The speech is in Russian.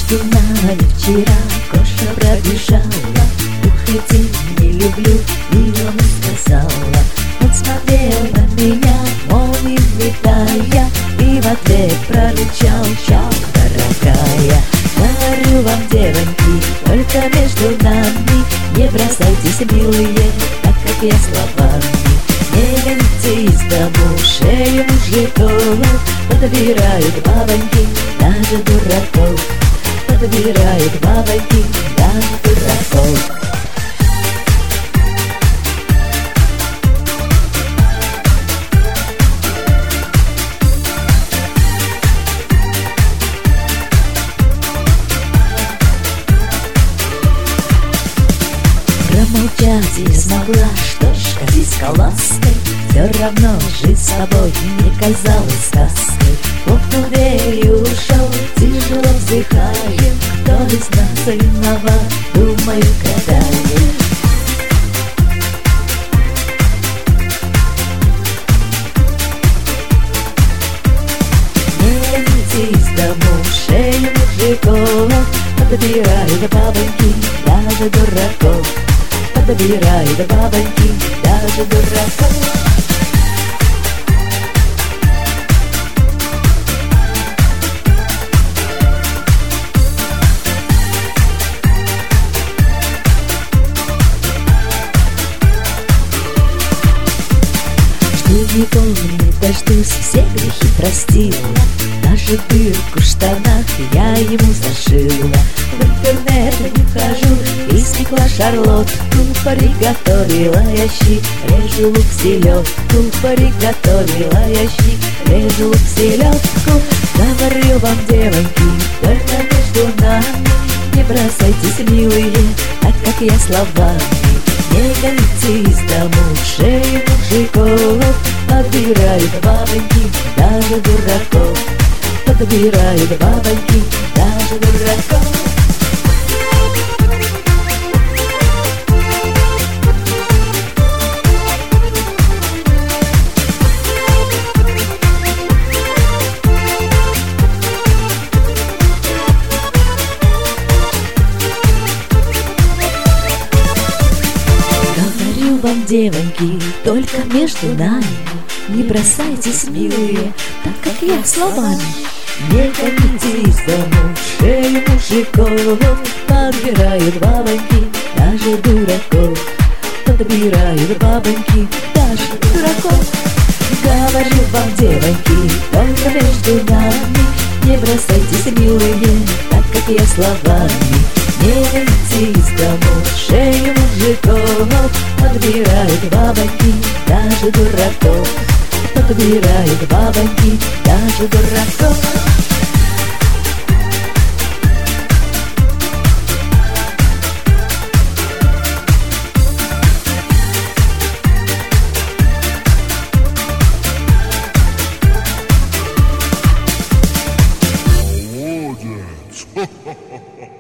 между нами вчера кошка пробежала. Уходи, не люблю, и ему сказала. Он смотрел на меня, мол, не влетая, и в ответ прорычал: чау, дорогая. Говорю вам, девоньки, только между нами не бросайтесь, милые, так как я словами. Не гоните из дому шею мужиков, подбирают бабоньки даже дураков, подбирают бабоньки даже дураков. Промолчать не смогла, что ж, катись-ка лаской. Все равно жить с тобой не казалось сказкой. Хлопнул дверью, ушел, тяжело вздыхаем. Кто из нас виноват, думаю, гадаем. Не гоните из дому шею мужиков, подбирают бабоньки даже дураков, подбирают бабоньки даже дураков. Не помню, дождусь, все грехи простила, даже дырку в штанах я ему зашила. В интернет не хожу, испекла шарлотку, приготовила я щи, режу лук, селедку, приготовила я щи, режу лук, селедку. Говорю вам, девоньки, только между нами не бросайтесь, милые, так как я словами. Не гоните из дому шею мужиков, подбирают бабоньки даже дураков, подбирают бабоньки даже дураков. Вам, девоньки, только между нами не бросайтесь, милые, так как я словами. Не гоните из дому шею мужиков, подбирают бабоньки даже дураков, подбирают бабоньки даже дураков. Говорю вам, девоньки, только между нами не бросайтесь, милые, так как я словами. Не гоните из дому шею мужиков, подбирают бабоньки даже дураков, подбирают бабоньки даже дураков. Молодец!